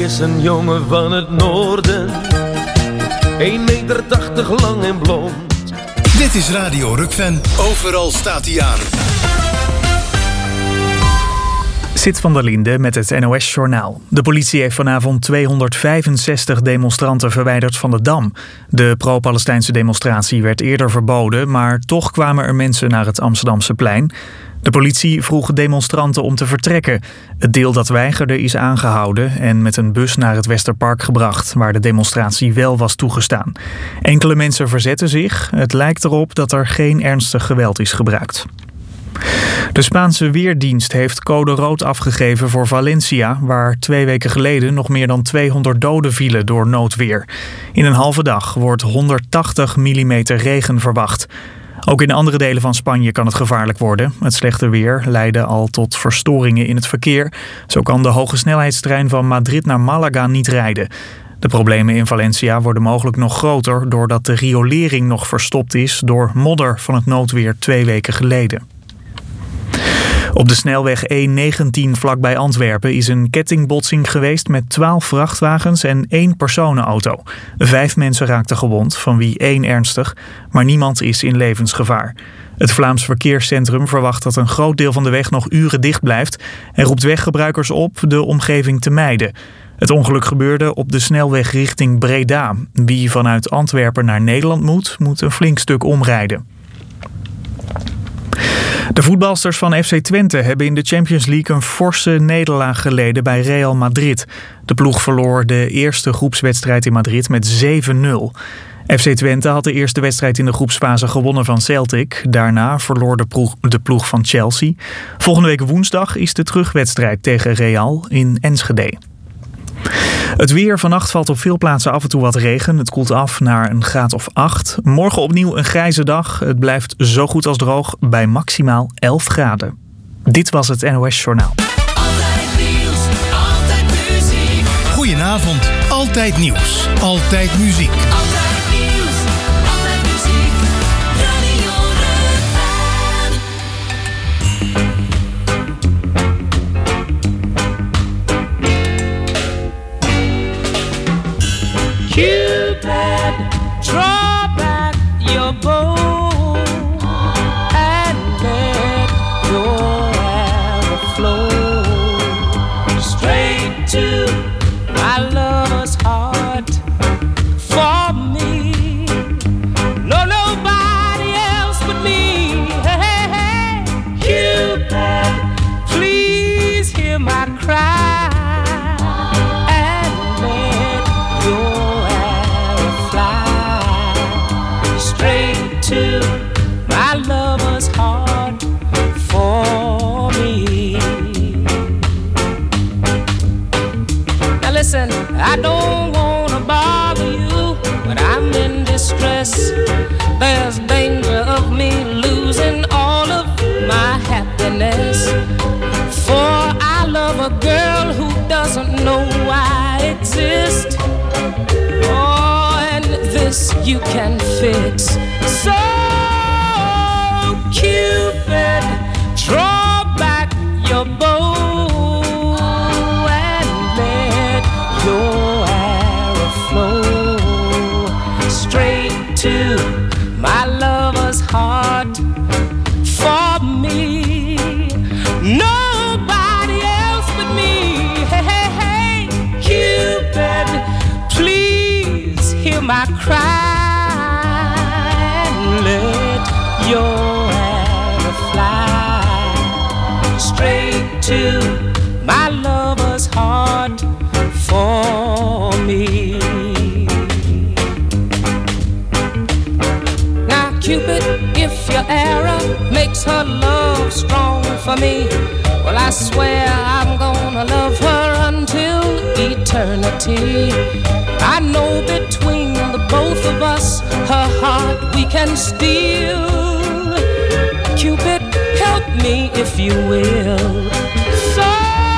is een jongen van het noorden, 1,80 meter lang en blond. Dit is Radio Rukven. Overal staat hij aan. Sid van der Linde met het NOS-journaal. De politie heeft vanavond 265 demonstranten verwijderd van de Dam. De pro-Palestijnse demonstratie werd eerder verboden, maar toch kwamen er mensen naar het Amsterdamse plein. De politie vroeg demonstranten om te vertrekken. Het deel dat weigerde is aangehouden en met een bus naar het Westerpark gebracht, waar de demonstratie wel was toegestaan. Enkele mensen verzetten zich. Het lijkt erop dat er geen ernstig geweld is gebruikt. De Spaanse Weerdienst heeft code rood afgegeven voor Valencia, waar 2 weken geleden nog meer dan 200 doden vielen door noodweer. In een halve dag wordt 180 mm regen verwacht. Ook in andere delen van Spanje kan het gevaarlijk worden. Het slechte weer leidde al tot verstoringen in het verkeer. Zo kan de hogesnelheidstrein van Madrid naar Malaga niet rijden. De problemen in Valencia worden mogelijk nog groter doordat de riolering nog verstopt is door modder van het noodweer 2 weken geleden. Op de snelweg E19 vlakbij Antwerpen is een kettingbotsing geweest met 12 vrachtwagens en 1 personenauto. 5 mensen raakten gewond, van wie 1 ernstig, maar niemand is in levensgevaar. Het Vlaams Verkeerscentrum verwacht dat een groot deel van de weg nog uren dicht blijft en roept weggebruikers op de omgeving te mijden. Het ongeluk gebeurde op de snelweg richting Breda. Wie vanuit Antwerpen naar Nederland moet een flink stuk omrijden. De voetbalsters van FC Twente hebben in de Champions League een forse nederlaag geleden bij Real Madrid. De ploeg verloor de eerste groepswedstrijd in Madrid met 7-0. FC Twente had de eerste wedstrijd in de groepsfase gewonnen van Celtic. Daarna verloor de ploeg van Chelsea. Volgende week woensdag is de terugwedstrijd tegen Real in Enschede. Het weer. Vannacht valt op veel plaatsen af en toe wat regen. Het koelt af naar een graad of 8. Morgen opnieuw een grijze dag. Het blijft zo goed als droog bij maximaal 11 graden. Dit was het NOS Journaal. Altijd nieuws, altijd muziek. Goedenavond. Altijd nieuws. Altijd muziek. Altijd nieuws, altijd muziek. Radio Rukven. Cupid, draw back your bow and let your arrow flow straight to my lover's heart. For me, no nobody else but me. Hey, hey, hey. Cupid, please hear my cry and let your straight to my lover's heart for me. Now listen, I don't wanna bother you, but I'm in distress. There's danger of me losing all of my happiness. For I love a girl who doesn't know I exist. This you can fix. So Cupid, draw back your bow and let your arrow flow straight to my lover's heart for me. Nobody else but me. Hey, hey, hey, Cupid, please hear my cry and let your arrow fly straight to my lover's heart for me. Now Cupid, if your arrow makes her love strong for me, well I swear I'm gonna love her until eternity. I know between the both of us, her heart we can steal. Cupid, help me if you will. So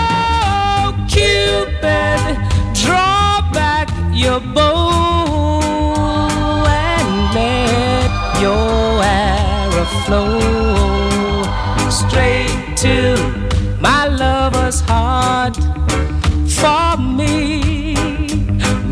Cupid, draw back your bow and let your arrow flow straight to my lover's heart for me.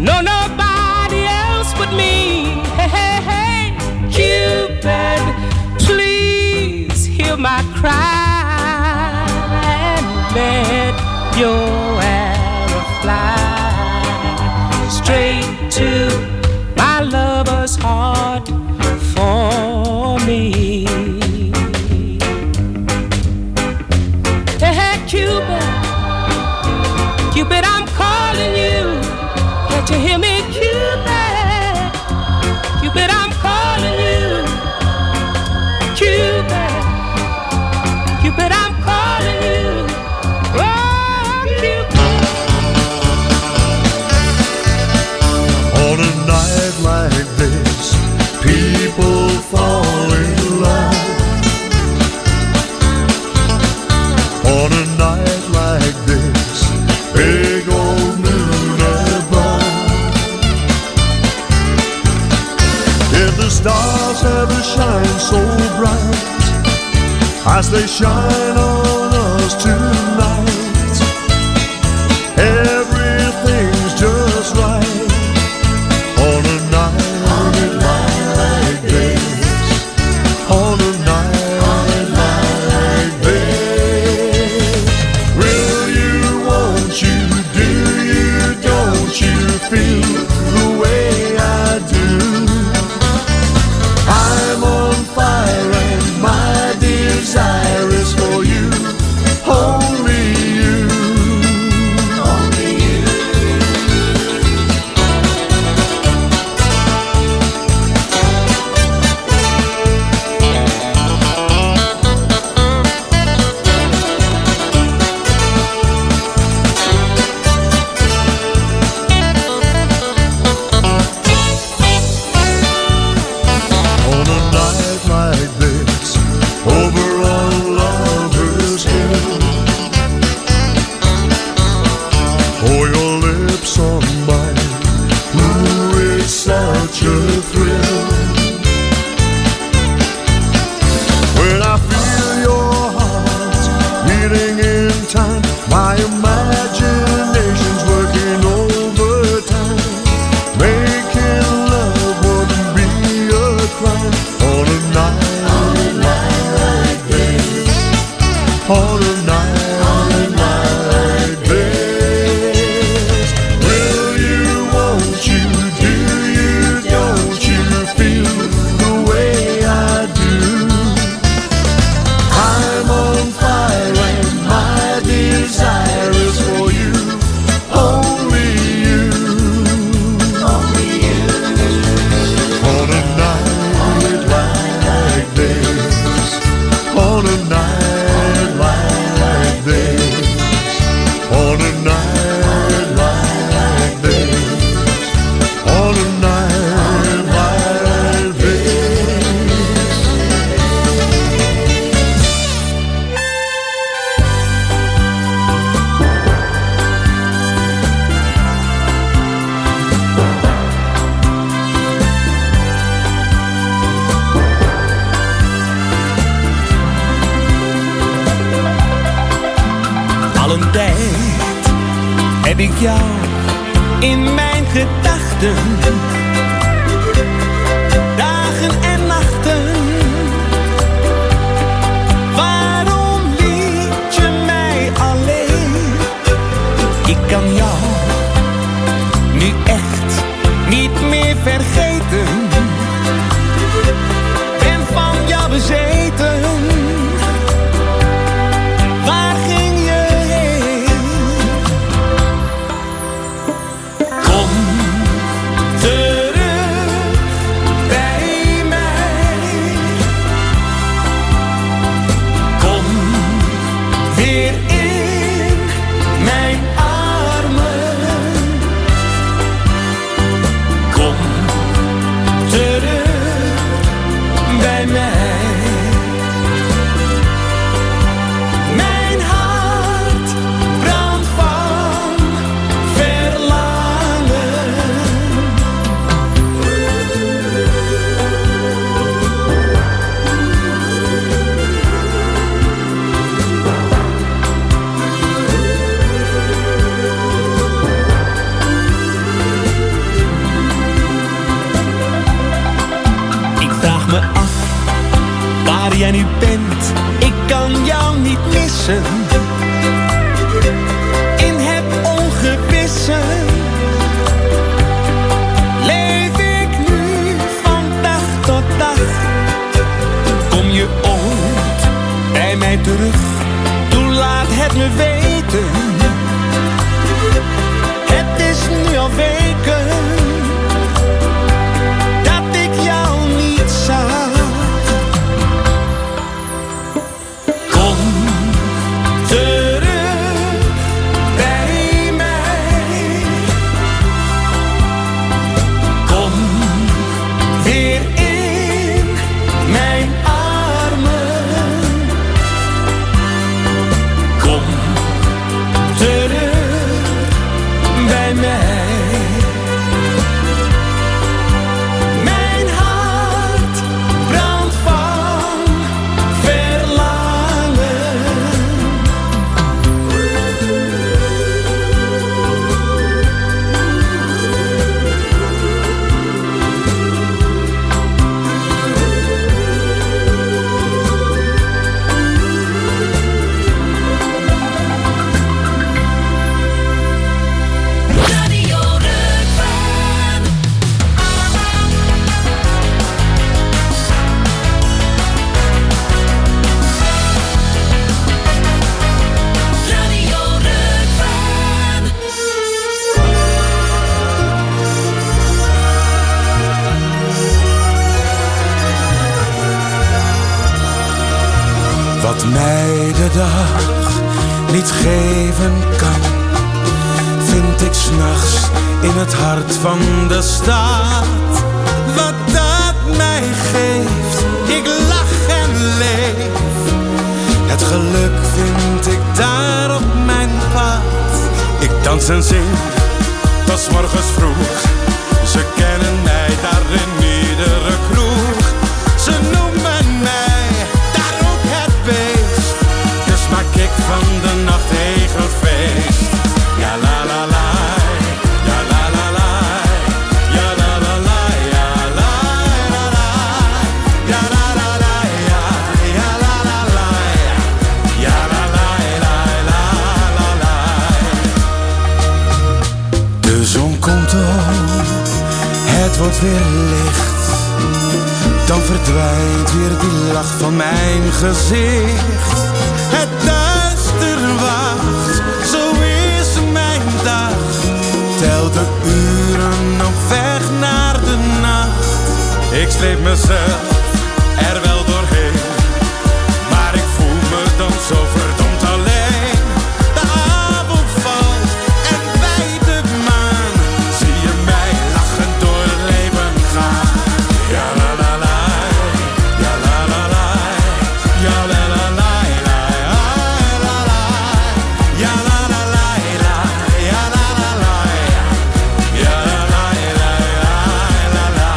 no nobody else but me. Hey, hey, hey, Cupid, please hear my cry and let your arrow fly straight to my lover's heart for me. Hey, hey, Cupid, Cupid, I'm calling you. Can't you hear me, Cupid? Cupid, I'm calling you. Cupid, Cupid, I'm calling you. Oh, Cupid. On a night like this, people fall in love. On a night like this, big old moon above. If the stars ever shine so bright as they shine on us tonight, everything's just right. On a night like this, on a night like this, will you, won't you, do you, don't you feel the way I do? I'm on fire and my desire is for you, only you, only you. On a night like this, over on Lover's Hill, pour your lips on mine, ooh, it's such a thrill. When I feel your heart beating in time, my imagination's working overtime. Making love wouldn't be a crime. On a night like this, on a night like this, will you, won't you, do you, don't you feel the way I do? I'm on fire and my desire is for you, only you, only you. On a night like this, on a night like this, on a night like this, on a night like this. Al een tijd heb ik jou in mijn gedachten, dagen en nachten. Waarom liet je mij alleen? Ik kan jou nu echt niet meer vergeten. Ben van jou bezeten. Waar ging je heen? Kom terug bij mij. Kom weer in mijn armen. Kom terug bij mij. Mijn hart brandt van verlangen. vissen. In het ongewisse leef ik nu van dag tot dag. Kom je ooit bij mij terug? Toen laat het me weten. Het is nu al weken dat ik jou niet zag. Kom terug bij mij. Kom weer in mijn armen. Kom terug bij mij. Mijn hart brandt van verlangen. Radio Rukven. Radio Rukven. Wat mij de dag niet geven kan, vind ik 's nachts in het hart van de stad. Wat dat mij geeft, ik lach en leef. Het geluk vind ik daar op mijn pad. Ik dans en zing tot 's morgens vroeg. Ze kennen mij daar in iedere kroeg. Ze noemen mij daar ook het beest. Dus maak ik van de nacht een groot feest. Ja la la la, ja la la la, ja la la la, ja la la la, ja la la la, ja la la la, ja la la la la la. De zon komt op, het wordt weer licht. Dan verdwijnt weer die lach van mijn gezicht. Het duister wacht, zo is mijn dag. Tel de uren op weg naar de nacht. Ik sleep mezelf er wel doorheen, maar ik voel me dan zo verdomd alleen. De avond valt en bij de maan zie je mij lachend door het leven gaan. Ja la la la, ja la la la, ja la la la, la la, ja la la la, ja la la la, ja la la la, la.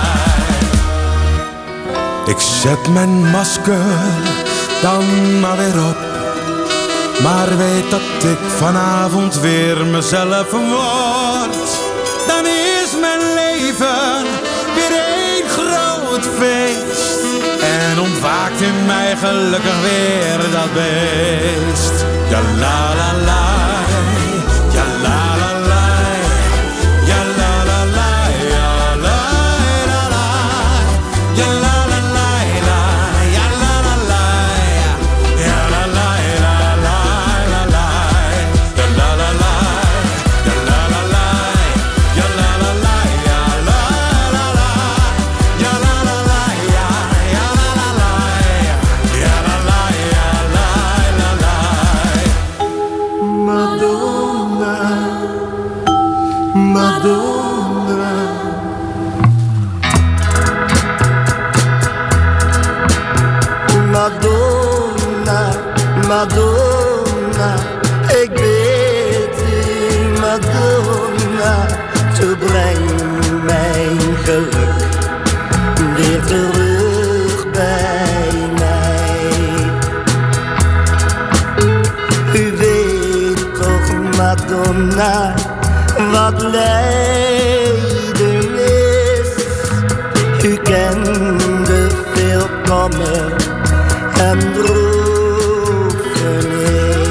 Ik zet mijn masker dan maar weer op, maar weet dat ik vanavond weer mezelf word. Dan is mijn leven weer één groot feest en ontwaakt in mij gelukkig weer dat beest. Ja la la la, ja la la la, ja la la la, ja la la la, ja la la la, ja la la la, ja la la la la la, ja la la la, ja la la la, ja la la la, ja la la la, ja la la la, ja la la la, ja la la, ja la la la. Madonna, Madonna. Madonna, Madonna, ik bid u, Madonna, zo breng mijn geluk weer terug bij mij. U weet toch, Madonna, wat lijden is. U kende veel kommer en droefenis.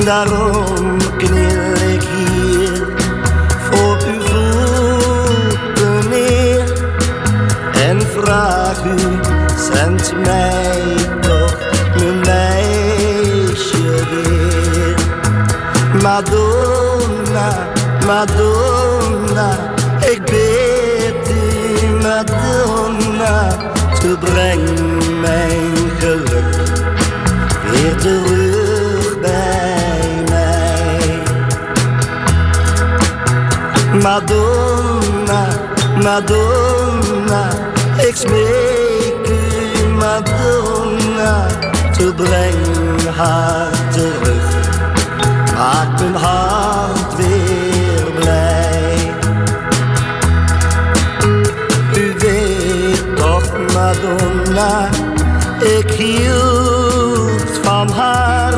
Daarom kniel ik hier voor uw voeten neer en vraag u, zend mij toch mijn meisje weer. Madonna, Madonna, ik bid u, Madonna, te breng mijn geluk weer terug bij mij. Madonna, Madonna, ik smeek u, Madonna, te breng haar terug. Maak mijn hart weer blij. U weet toch, Madonna, ik hield van haar.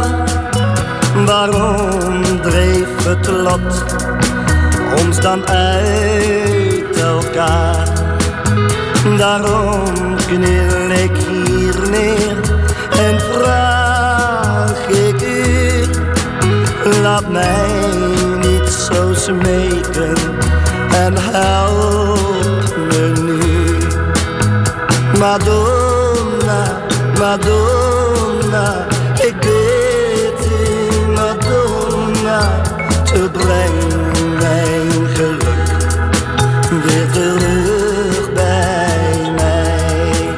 Waarom dreef het lot ons dan uit elkaar? Daarom kniel ik hier neer en vraag ik u, laat mij niet zo smeken en help me nu. Madonna, Madonna, ik bid u, Madonna, te breng mijn geluk weer terug bij mij.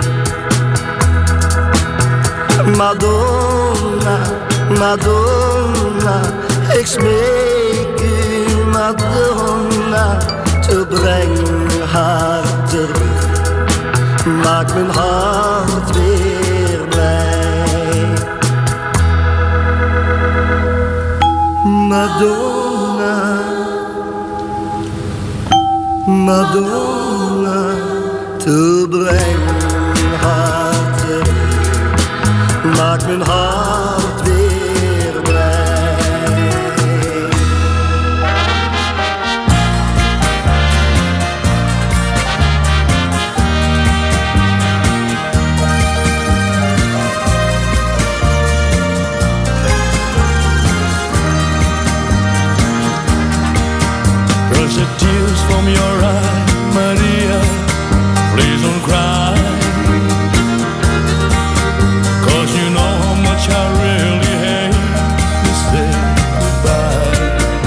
Madonna, Madonna, ik smeek u, Madonna, te breng haar terug. Maak mijn hart weer blij. Madonna, Madonna, te breng haar terug. Maak mijn hart weer blij. Brush the tears from your eye, Maria, please don't cry. 'Cause you know how much I really hate to say goodbye.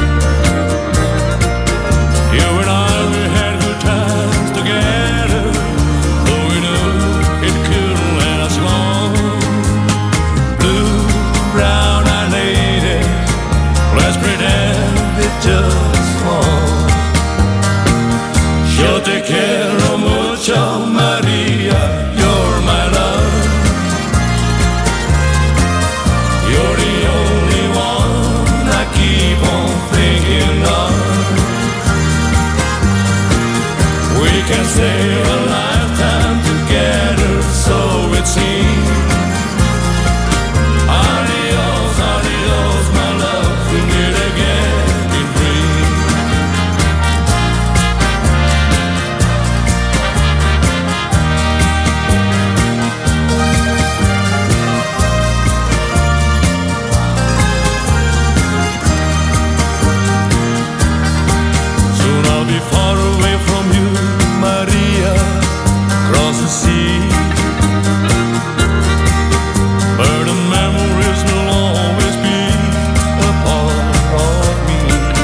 You and I, we had good times together, though we knew it couldn't last long. Blue, brown-eyed lady, let's pretend it just won't. Yo te quiero mucho, Maria, you're my love. You're the only one I keep on thinking of. We can stay a lifetime together, so it seems. Adios, adios, my love, we meet again in dreams. Soon I'll be far away from you, Maria, across the sea. But the memories will always be a part of me.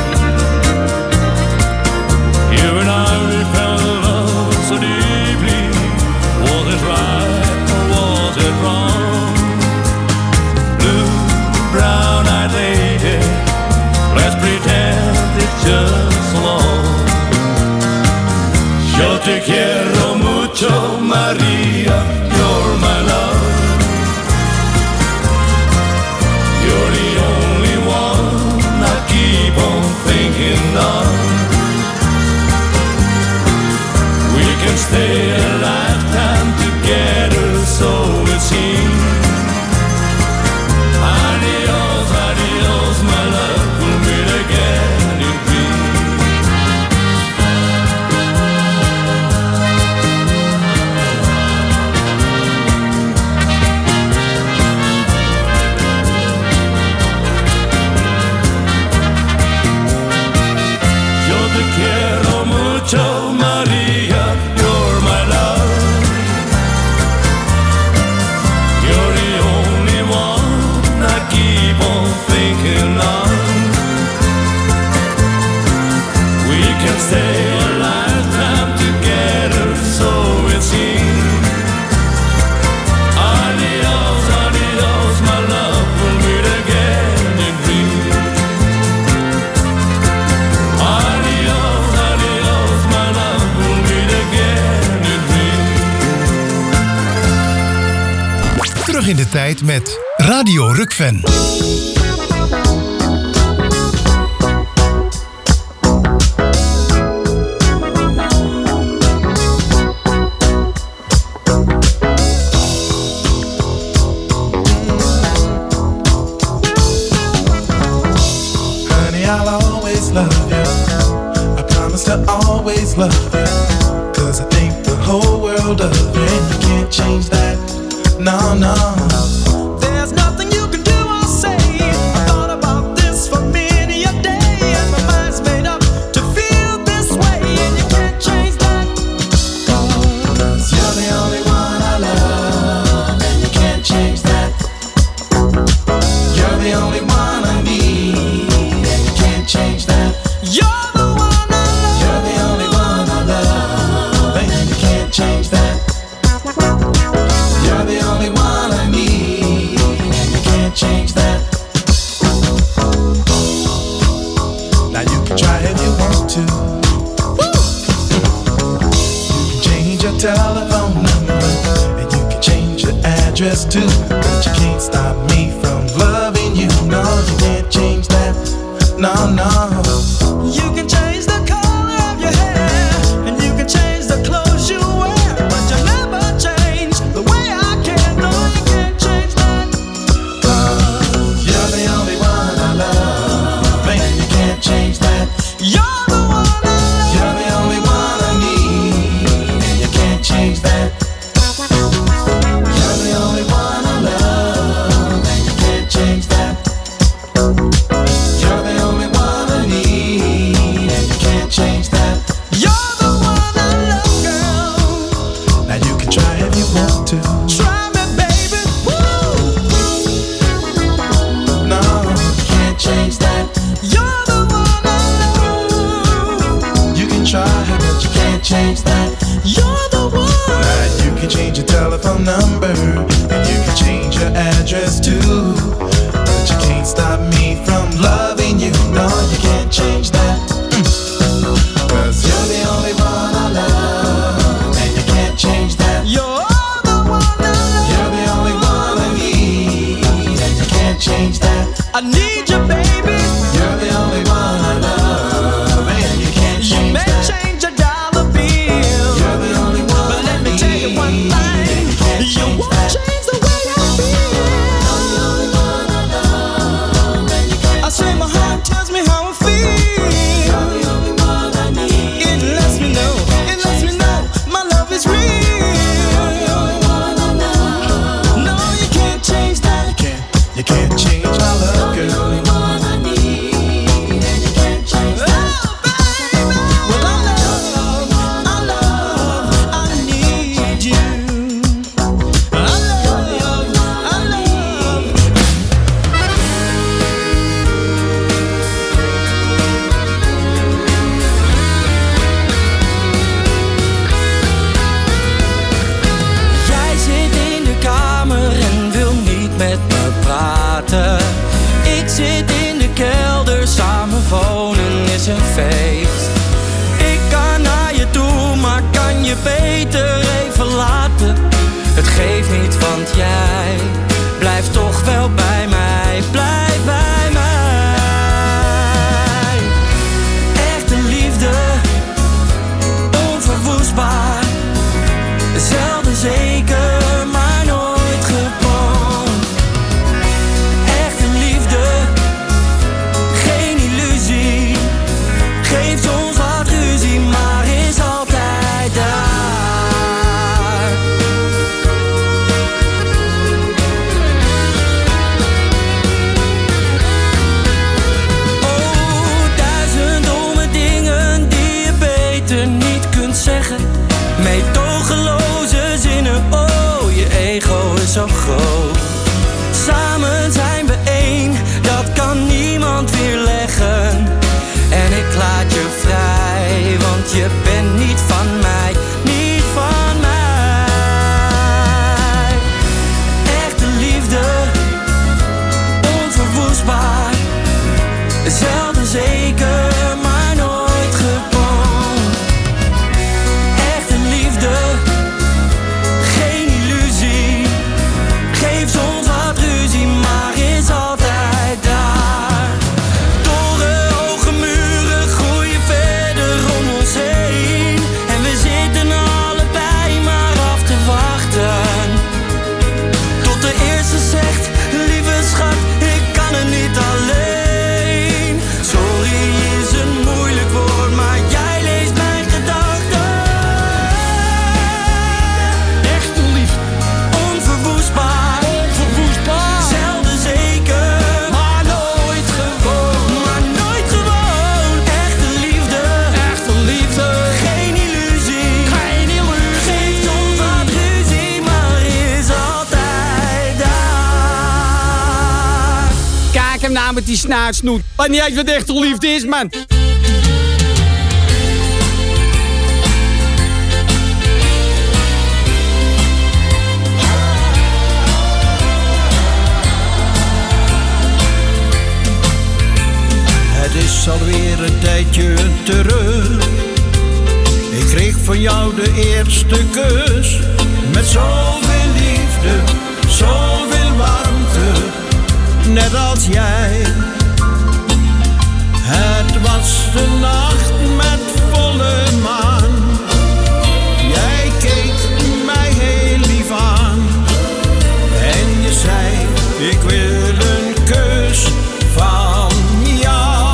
You and I, we fell in love so deeply. Was it right or was it wrong? Blue, brown-eyed lady, let's pretend it's just long. Yo te quiero mucho, Maria, you're my love. You're the only one I keep on thinking of. We can stay a lifetime together, so it seems. Adios, adios, my love, we'll meet again in dreams. tijd met Radio Rukven. Always love you, 'cause I think the whole world of you, and you can't change that, no, no. There's nothing you can do or say. I thought about this for many a day, and my mind's made up to feel this way, and you can't change that, 'cause you're the only one I love, and you can't change that. You're the only one I need, and you can't change that. You're the one I love. You're the only one I love, and you can't change that. You're the only one I need, and you can't change that. Now you can try if you want to. You can change your telephone number, and you can change your address too, but you can't stop me from loving you. No, you can't change that. No, no. You can change the color of your hair, and you can change the clothes you wear, but you never change the way I care. No, you can't change that. 'Cause you're the only one I love, and you can't change that. You're the one I love. You're the only one I need, and you can't change that. You're the only one I love, and you can't change that. You're the only one I need, and you can't change that. You're the one I love, girl. Now you can try if you want to. Try me, baby. Woo! No, you can't change that. You're the one I love. You can try, but you can't change that. You're the one. Now you can change your telephone number, and you can change your address too, but you can't stop me from loving you. No, you can't change that. 'Cause you're the only one I love, and you can't change that. You're the one I love. You're the only one I need, and you can't change that. I need you, baby. You're the only one I love, and you can't change that. You may change your dollar bill. You're the only one. But let me tell you one thing. You won't change the way I feel. You're the only one I love, and you can't. I say my heart tells me how I feel. You're the only one I need. It lets me know my love is real. You're the only one I love. No, you can't change that. You can't change my love, girl. You're the only one I need, and you can't change that. Oh, baby. Well, I need you. I love. Jij zit in de kamer en wil niet met me praten. Ik zit in de kelder, samen wonen is een feest. Ik kan naar je toe, maar kan je beter even laten. Het geeft niet, want jij blijft toch wel bij mij. Blijf bij mij. Echte liefde, onverwoestbaar. Zelden zeker, maar nooit gewoon. Echte liefde, geen illusie. Geeft soms wat ruzie, maar is altijd daar. Oh, 1000 domme dingen die je beter niet kunt zeggen. Meedogenloze zinnen, oh, je ego is zo groot. Samen zijn we één, dat kan niemand weerleggen. En ik laat je vrij, want je bent niet van mij, niet van mij. Echte liefde, onverwoestbaar. Zelden zeker, maar nooit gewoon. Echte liefde, geen illusie. Geef soms met die snaaksnoet. Weet niet eens wat echte liefde is, man. Het is alweer een tijdje terug. Ik kreeg van jou de eerste kus. Met zoveel liefde, zoveel warmte. Net als jij. Het was de nacht met volle maan. Jij keek mij heel lief aan. En je zei, ik wil een kus van jou.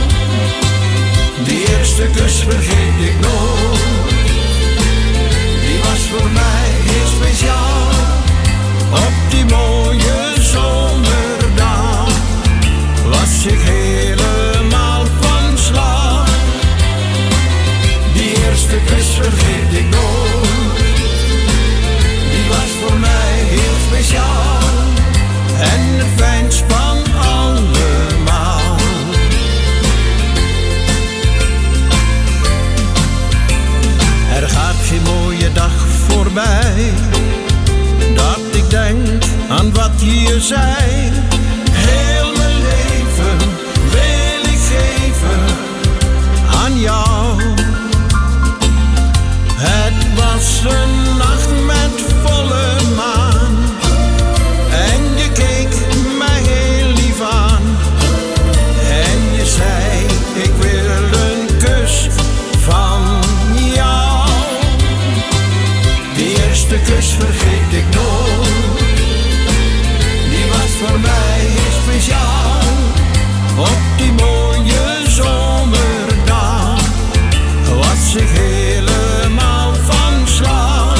Die eerste kus vergeet ik nooit. Die was voor mij heel speciaal. Op die mooie zomerdag was ik helemaal van slag. Die eerste kus vergeet ik nooit. Die was voor mij heel speciaal. En het fijnst van allemaal. Er gaat geen mooie dag voorbij dat ik denk aan wat je zei. Heel mijn leven wil ik geven aan jou. Het was een nacht met volle maan. En je keek mij heel lief aan. En je zei, ik wil een kus van jou. Die eerste kus vergeet ik nooit. Die was voor mij heel speciaal. Op die mooie zomerdag was ik helemaal van slag.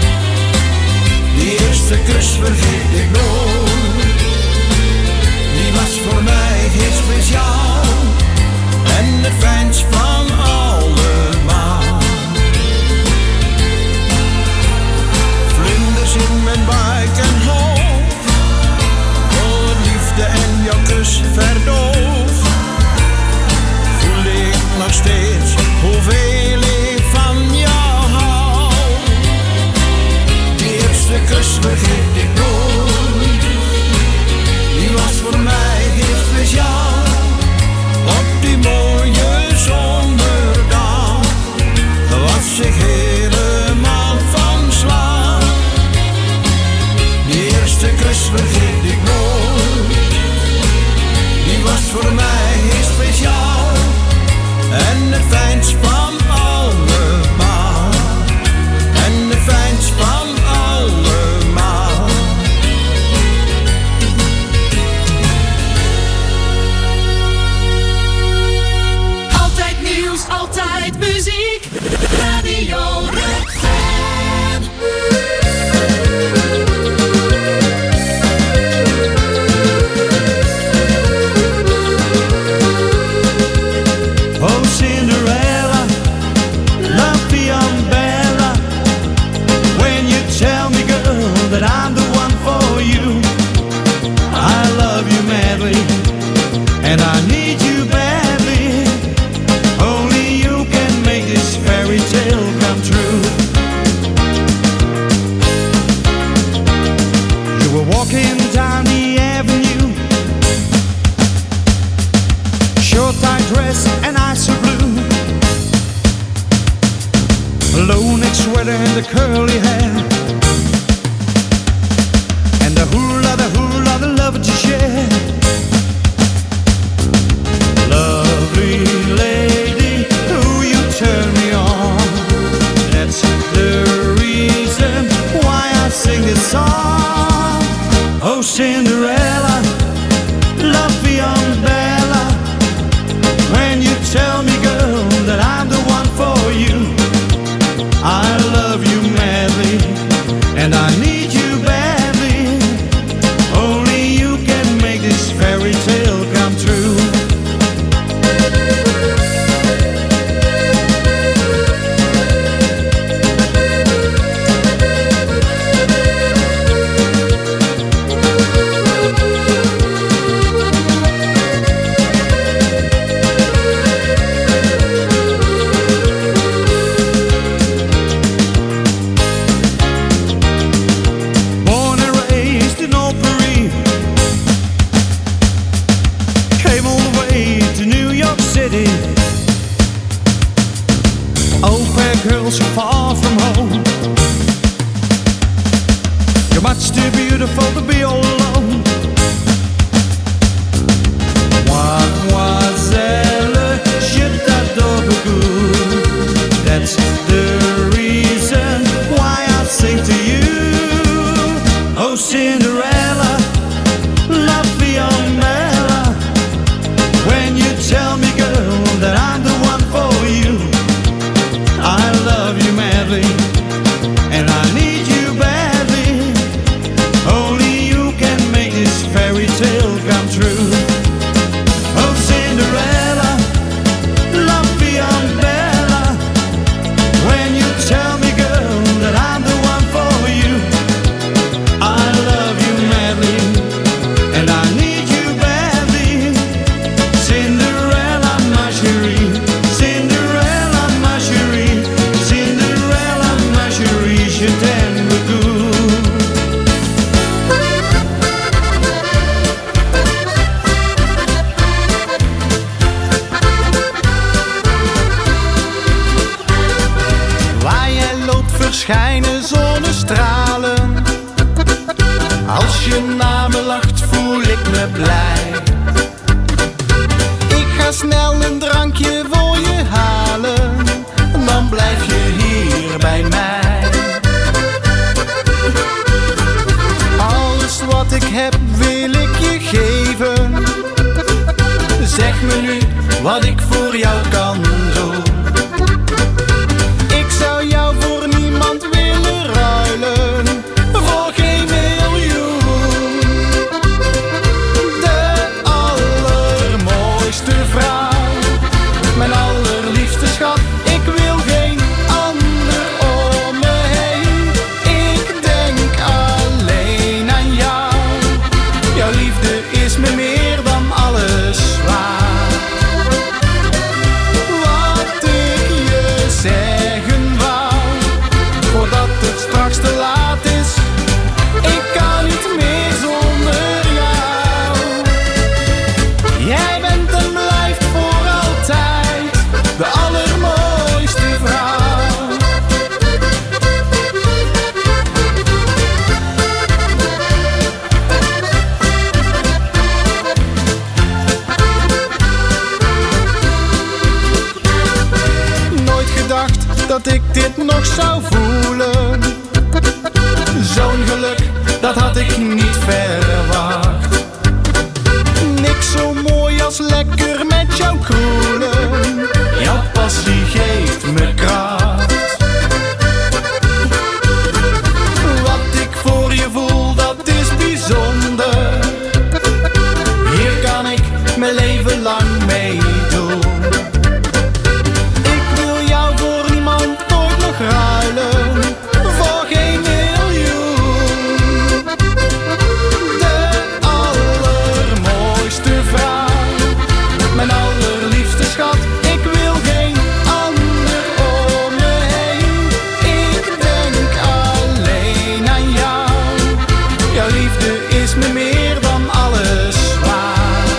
Die eerste kus vergeet ik nooit. Die was voor mij heel speciaal. En het fijnst van allemaal. Vlinders in mijn buik en hoofd. Vol liefde en jouw kus verdoof. Voel ik nog steeds hoeveel ik van jou hou. Die eerste kus vergeet ik nooit. Die was voor mij heel speciaal. Op die mooie zomerdag was ik helemaal van slag. Die eerste kus vergeet ik nooit. Die was voor mij heel speciaal. En het fijnst van allemaal. En het fijnst van allemaal. Altijd nieuws, altijd muziek. Radio Rukven. Oh Cinderella, love beyond Bella. When you tell me, girl, that I'm the one for you, I love you madly, and I need you badly. Only you can make this fairy tale come true. You were walking down the avenue, short tight dress and eyes so blue, low-neck sweater and the curly hair, and the hula, the love that you share. Lovely lady, who you turn me on. That's the reason why I sing this song. Oh Cinderella, love beyond Bella. When you tell me, girl, that I'm the one for you, I love you madly, and I need you badly. Only you can make this city. Au-pair girls far from home. You're much too beautiful to be all alone. Mademoiselle, je t'adore beaucoup. That's the reason why I sing to you. Oh Cinderella, love beyond Bella. When you tell me, girl, that I'm the one for you, I love you madly, and I need you badly. Only you can make this fairy tale come true. Oh Cinderella, love beyond Bella. When you tell me, girl, that I'm the one for you, I love you madly, and I need you badly. Cinderella, ma chérie, Cinderella, ma chérie, Cinderella, ma chérie, je t'aime beaucoup. Waar jij loopt verschijnen zonnestralen. Als je naar me lacht voel ik me blij. Ik ga snel een drankje voor je halen, dan blijf je hier bij mij. Alles wat ik heb wil ik je geven. Zeg me nu wat ik voor jou kan doen. Ik zou jou voor niemand willen ruilen, voor geen miljoen. De allermooiste vrouw, mijn allerliefste schat. Ik wil geen ander om me heen. Ik denk alleen aan jou. Jouw liefde is me meer dan alles waard. Wat ik je zeggen wou, voordat het straks te laat is. Ik kan niet meer zonder jou. Jij bent en blijft voor altijd de allermooiste vrouw. Nooit gedacht dat ik dit nog zou voelen. Zo'n geluk, dat had ik niet verwacht. Niks zo mooi als lekker met jou kroelen. Jouw passie geeft me kracht. Wat ik voor je voel, dat is bijzonder. Hier kan ik mijn leven lang mee doen. Ik wil jou voor niemand nooit nog ruilen, voor geen miljoen. De allermooiste vrouw, mijn allerliefste schat. Ik wil geen ander om me heen. Ik denk alleen aan jou. Jouw liefde is me meer dan alles waard.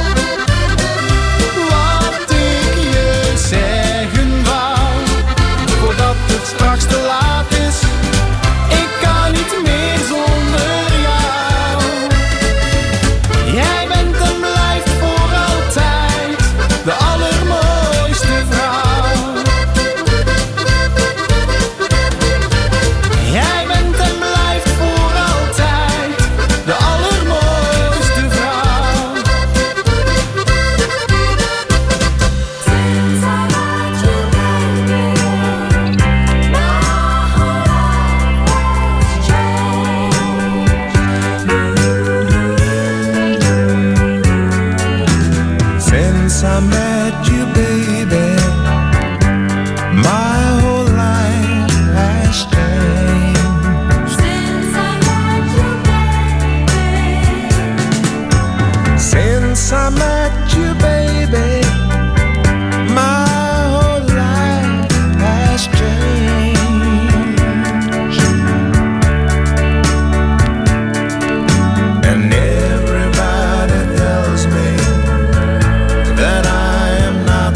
Wat ik je zeggen wou, voordat het straks te laat is. Ik kan niet meer zonder jou. Jij bent en blijft voor altijd de allermooiste vrouw. Jij bent en blijft voor altijd de allermooiste vrouw. Since I met you, baby, my whole life has changed. Since I met you, baby, my whole life has changed. And everybody tells me that I am not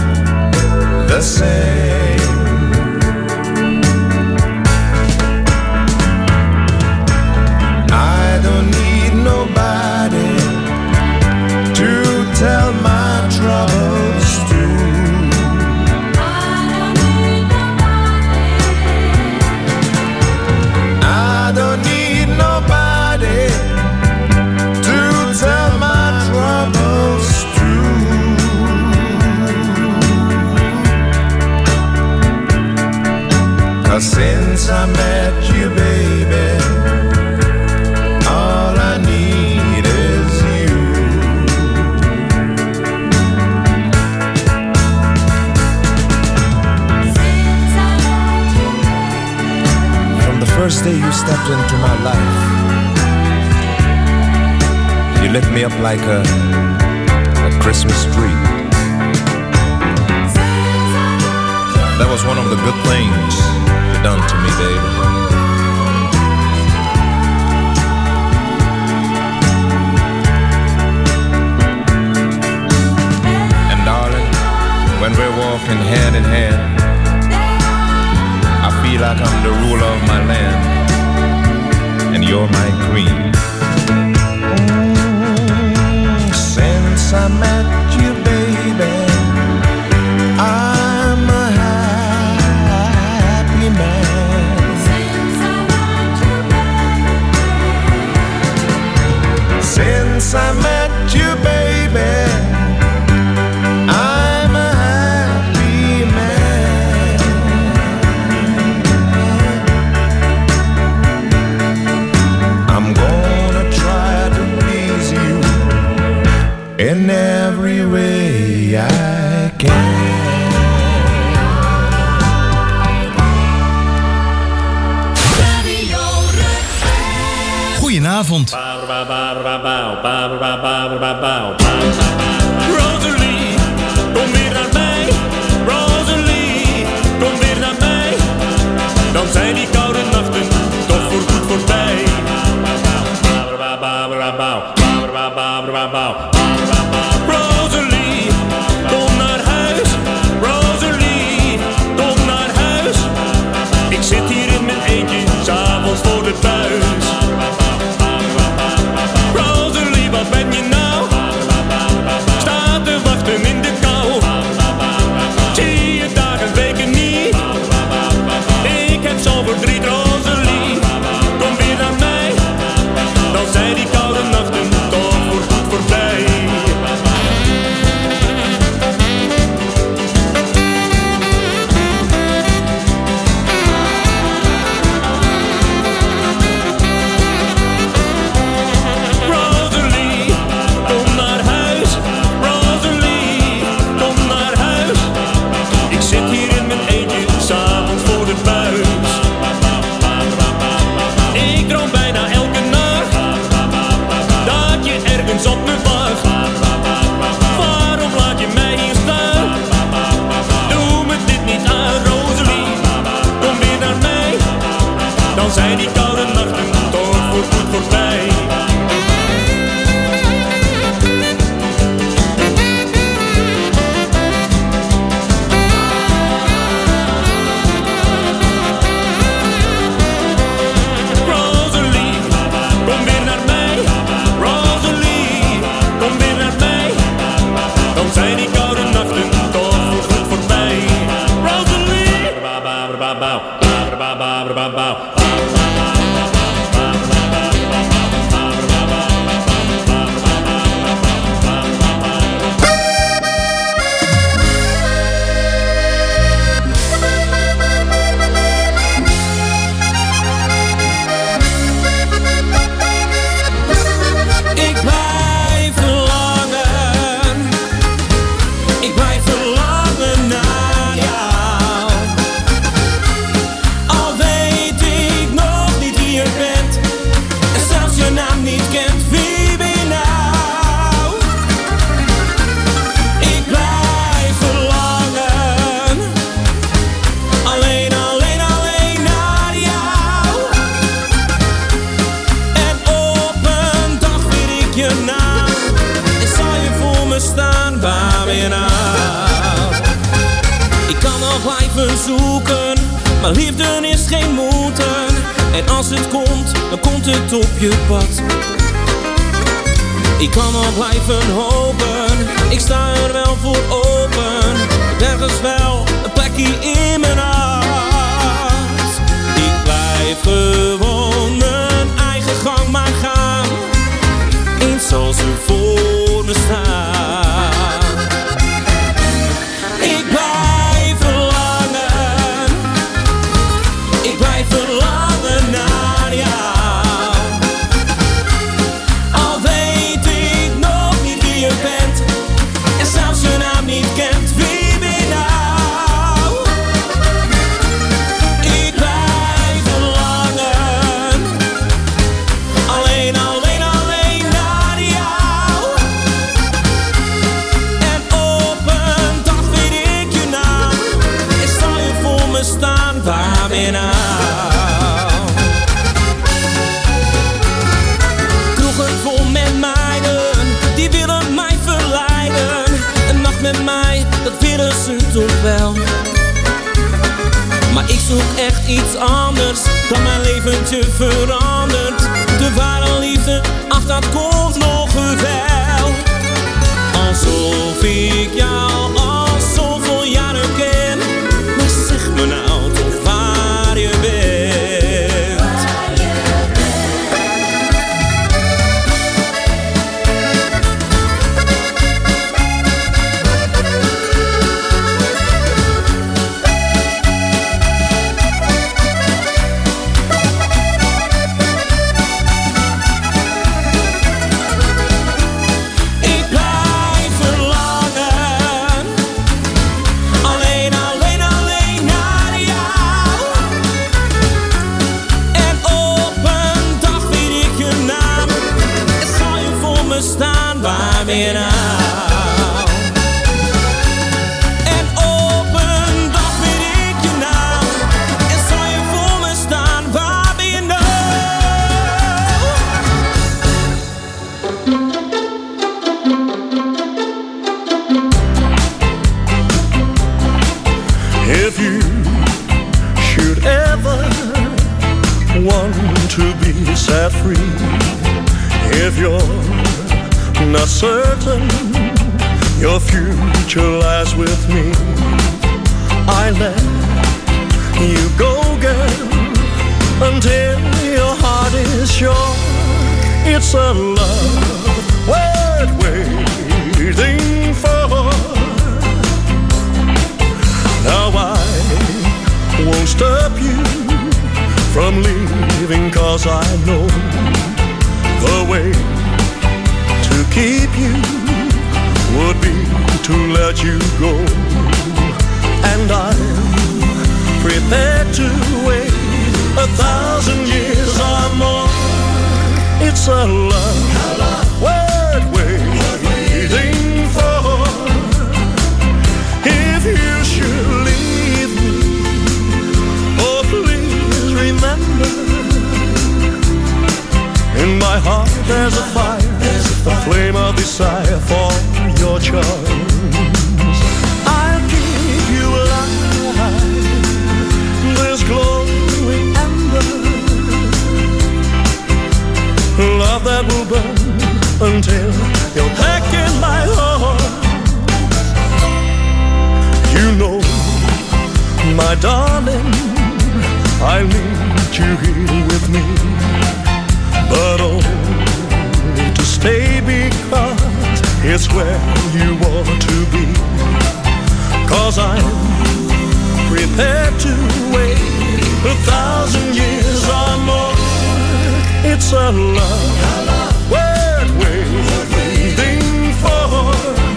'cause since I met you, baby, all I need is you. From the first day you stepped into my life, you lit me up like a Christmas tree. That was one of the good things you done to me, baby. And darling, when we're walking hand in hand, I feel like I'm the ruler of my land, and you're my queen. Since I met you, baby, I'm a happy man. Since I met you, baby, I'm a happy man. I'm gonna try to please you in every way I can. Goedenavond. Rosalie, kom weer naar mij. Rosalie, kom weer naar mij. Dan zijn die koude nachten toch voorgoed voorbij. Rosalie, kom naar huis. Rosalie, kom naar huis. Ik zit hier in mijn eentje, 's avonds voor de buis. Rosalie, wat ben je nou? Sta te wachten in de kou. Zie je dagen, weken niet. Ik heb zo'n verdriet, Rosalie. Kom weer naar mij. Dan zijn die koude nachten toch voorgoed voorbij. Rosalie, kom naar huis. Rosalie, kom naar huis. Ik zit hier in mijn eentje, 's avonds voor de buis. Ik droom bijna elke nacht dat je ergens op me wacht. Waarom laat je mij hier staan? Doe me dit niet aan, Rosalie. Kom weer naar mij. Dan zijn die koude nachten toch voorgoed voorbij. Rosalie, kom weer naar mij. Rosalie, kom weer naar mij. Dan zijn die koude nachten toch voorgoed voorbij. Rosalie. Ik blijf verlangen. Ik blijf verlangen naar jou. Al weet ik nog niet wie je bent en zelfs je naam niet kent. Wie ben je nou? Ik blijf verlangen. Alleen, alleen, alleen naar jou. En op een dag weet ik je naam en zal je voor me staan. Waar ben je nou? Ik kan nog blijven zoeken, maar liefde is geen moeten. En als het komt, dan komt het op je pad. Ik kan nog blijven hopen, ik sta er wel voor open. Ergens wel een plekje in mijn hart. Ik blijf gewoon mijn eigen gang maar gaan, eens zoals u voor me staat. Ik blijf verlangen. kent, wie ben nou? Ik blijf verlangen, alleen, alleen, alleen naar jou. En op een dag weet ik je naam, en zal je voor me staan, waar ben je nou? Kroegen vol met meiden, die willen mij verleiden. Een nacht met mij, dat willen ze toch wel. Maar ik zoek echt iets anders, dan mijn leventje verandert. De ware liefde, ach dat komt nog wel. Alsof ik jou al zoveel jaren ken. Maar zeg me nou toch waar je bent. En op een dag weet ik je naam, en zal je voor me staan, waar ben je nou? If you should ever want to be set free, if you're not certain your future lies with me, I let you go, girl, until your heart is sure it's a love worth waiting for. Now I won't stop you from leaving, 'cause I know the way to keep you would be to let you go. And I'm prepared to wait 1,000 years or more. It's a love worth waiting for. If you should leave me, oh please remember, in my heart there's a fire, a flame of desire for your charms. I'll keep you alive, this glowing ember, love that will burn until you're back in my heart. You know, my darling, I need you here with me, but only to stay, because it's where you want to be. 'Cause I'm prepared to wait 1,000 years or more. It's a love worth waiting for.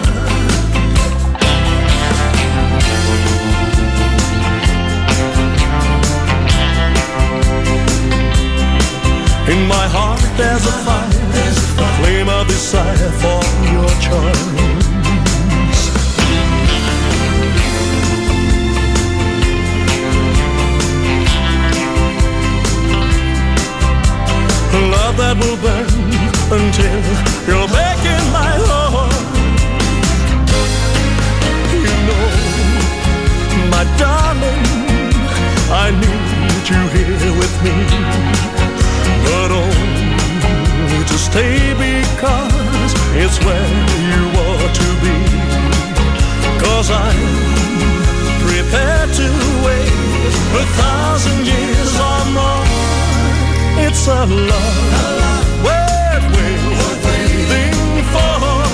In my heart there's a fire, a flame of desire for your charms. Love that will burn until you're back in my heart. You know, my darling, I need you here with me, but only to stay, because it's where you ought to be. 'Cause I'm prepared to wait 1,000 years or more. It's a love worth waiting for.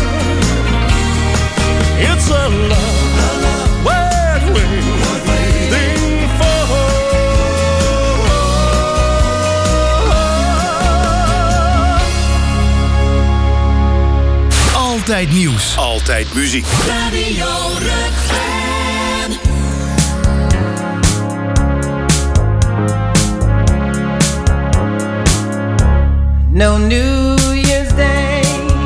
It's a love worth waiting for. Altijd nieuws. Altijd muziek. Radio Rukven. No New Year's Day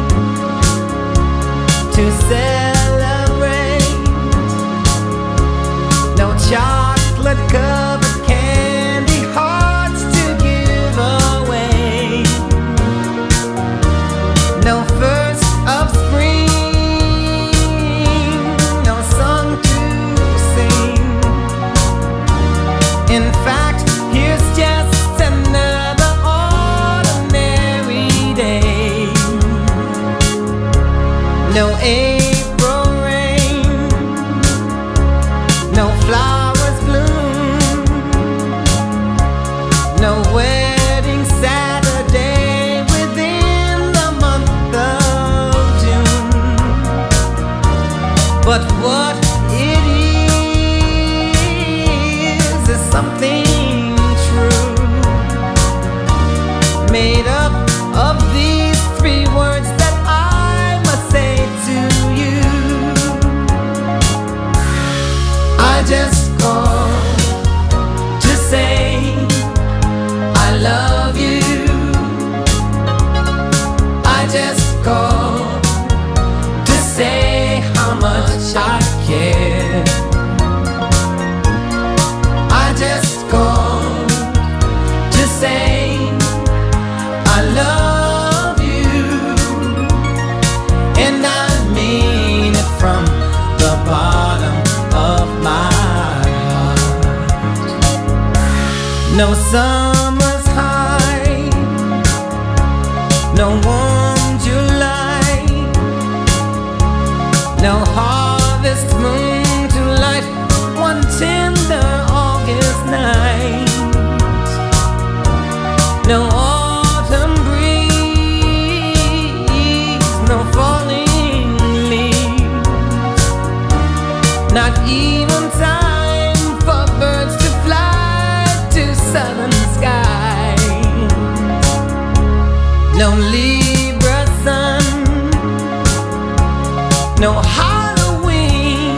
to celebrate. No chocolate covered candy hearts to give away. No first of spring, no song to sing. In fact, here's just another ordinary day. No April rain, no flowers bloom, no wedding Saturday within the month of June. But what it is something true, made up of these three words that I must say to you. I just called to say I love you. I just called to say how much I care. I just called to say I love you, and I mean it from the bottom of my heart. No summer's high, no warm July, no harvest moon to light one tender August night. No autumn breeze, no falling leaves, not even time for birds to fly to southern skies. No Libra sun, no Halloween,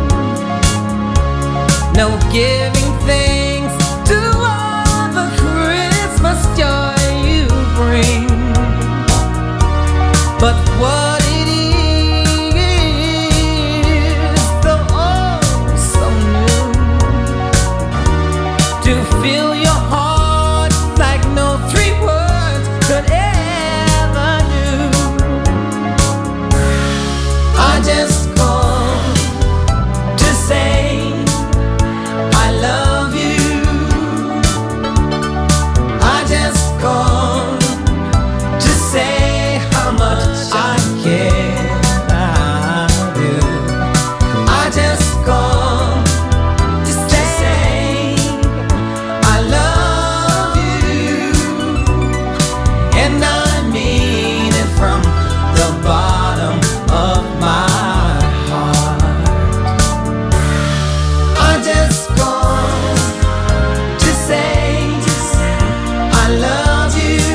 no giving thanks to all the Christmas joy you bring. But what it is, though oh so new, to fill your heart like no three words could ever do. I just called to say I love you. I just called to say how much I care. I do. I just called to say I love you, and I mean it from the bottom of my heart. I just called to say I love you.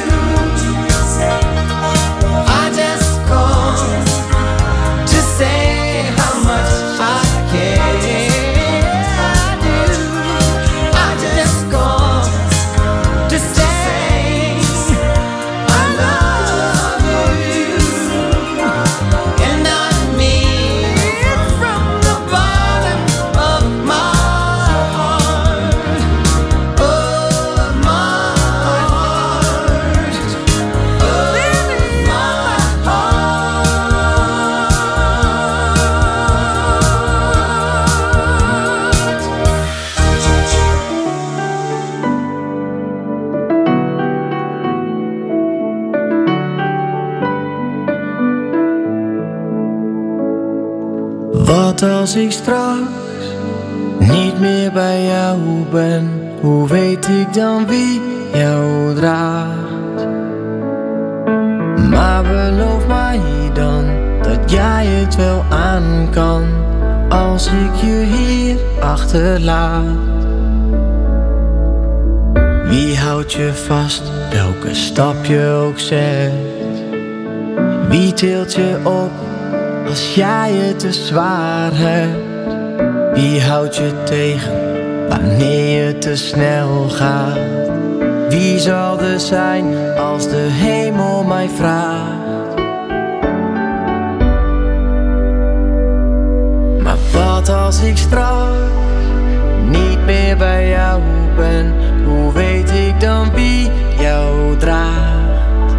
I just called to say how much I care. I do. I just called to say I love you, and I mean it from the bottom of my heart, of my heart, of my heart. Wat als ik straks niet meer bij jou ben? Hoe weet ik dan wie jou draagt? Maar beloof mij dan dat jij het wel aan kan als ik je hier achterlaat. Wie houdt je vast, welke stap je ook zet? Wie tilt je op als jij het te zwaar hebt? Wie houdt je tegen wanneer je te snel gaat? Wie zal er zijn als de hemel mij vraagt? Maar wat als ik straks niet meer bij jou ben? Hoe weet ik dan wie jou draagt?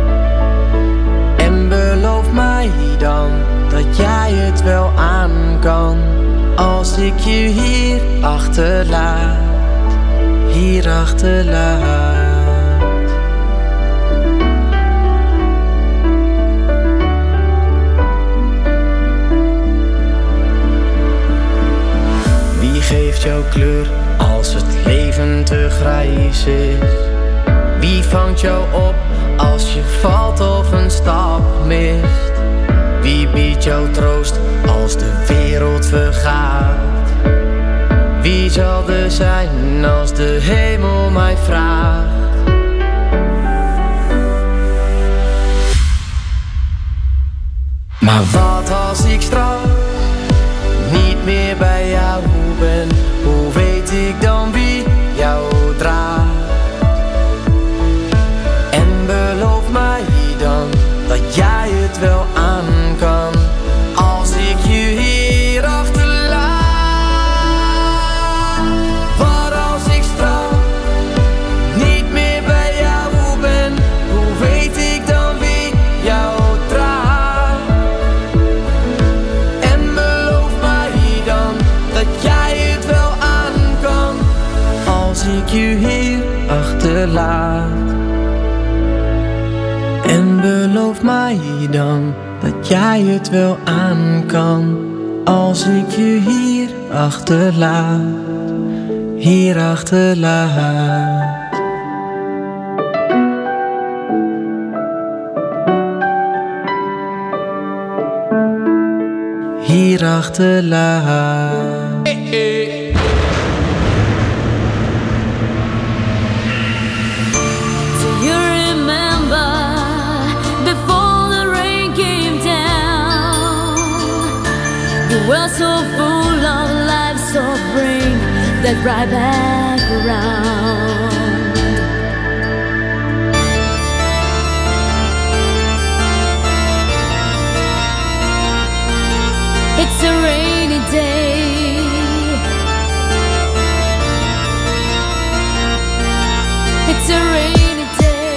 En beloof mij dan dat jij het wel aan kan, als ik je hier achterlaat, hier achterlaat. Wie geeft jou kleur als het leven te grijs is? Wie vangt jou op als je valt of een stap mist? Wie biedt jou troost als de wereld vergaat? Wie zal er zijn als de hemel mij vraagt? Maar wat als ik straks niet meer bij jou ben? Hoe weet ik dan wie jou draagt? En beloof mij dan dat jij het wel aan kan, als ik je hier achterlaat. Wat als ik straks niet meer bij jou ben? Hoe weet ik dan wie jou draagt? En beloof mij dan dat jij het wel aan kan, als ik je hier achterlaat. En beloof mij dan dat jij het wel aan kan, als ik je hier achterlaat, hier achterlaat. Hier achterlaat. Do you remember before the rain came down? You were so full of life, so bring that right back around. It's a rainy day. It's a rainy day.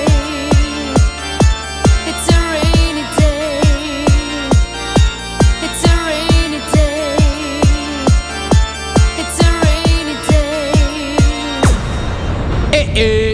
It's a rainy day. It's a rainy day. It's a rainy day.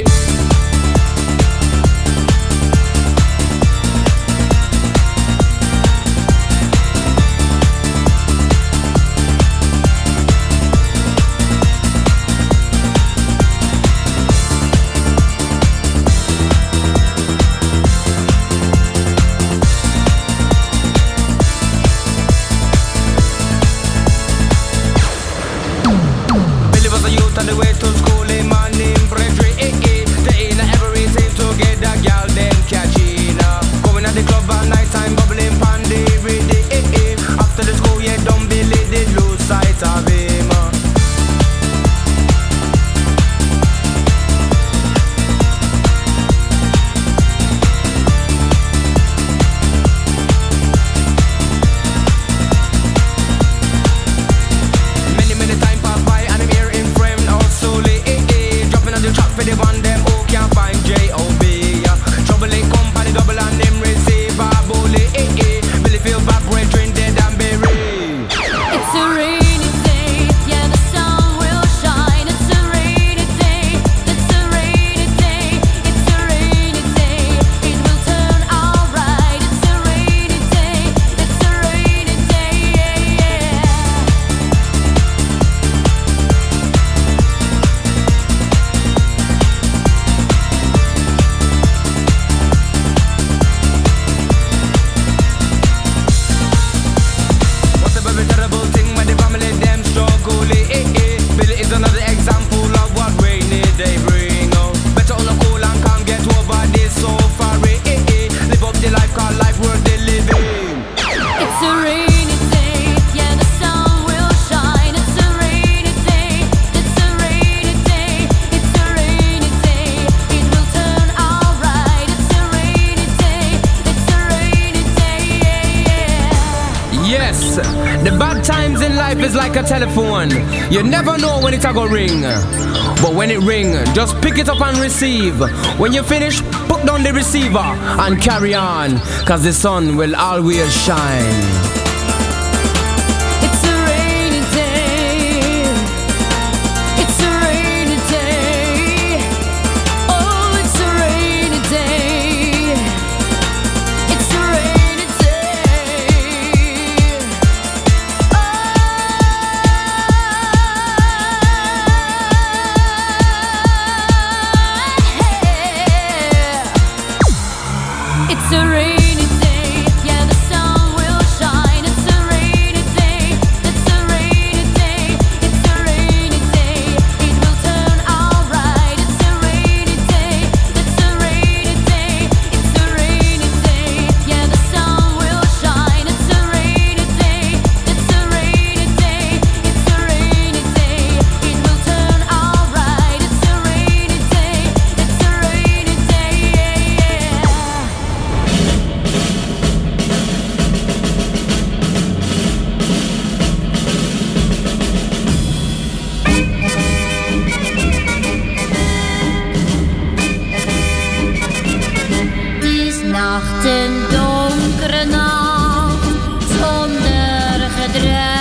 Sometimes in life is like a telephone. You never know when it's a go ring. But when it ring, just pick it up and receive. When you finish, put down the receiver and carry on, cause the sun will always shine. Een donkere nacht zonder gedrag.